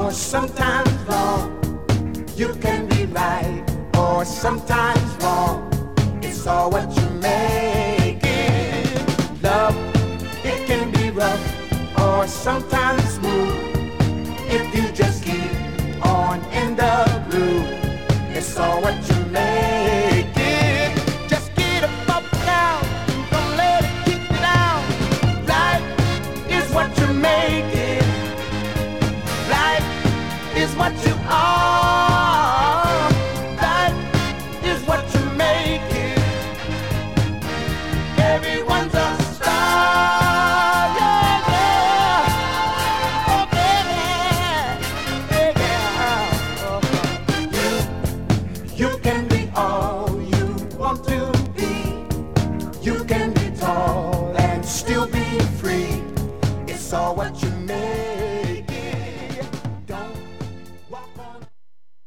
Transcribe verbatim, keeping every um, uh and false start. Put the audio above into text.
or sometimes wrong. You can be right or sometimes wrong. It's all what you make it. Love, it can be rough or sometimes smooth. If you just keep on in the groove, it's all what you make it. Just get up, up now, don't let it keep you down. Life is what you make it. Life is what you are. Life is what you make it. Everyone's a star, yeah, yeah. Oh, baby, yeah, yeah. Oh, you, you can be all you want to be. You can be tall and still be free. It's all what you make.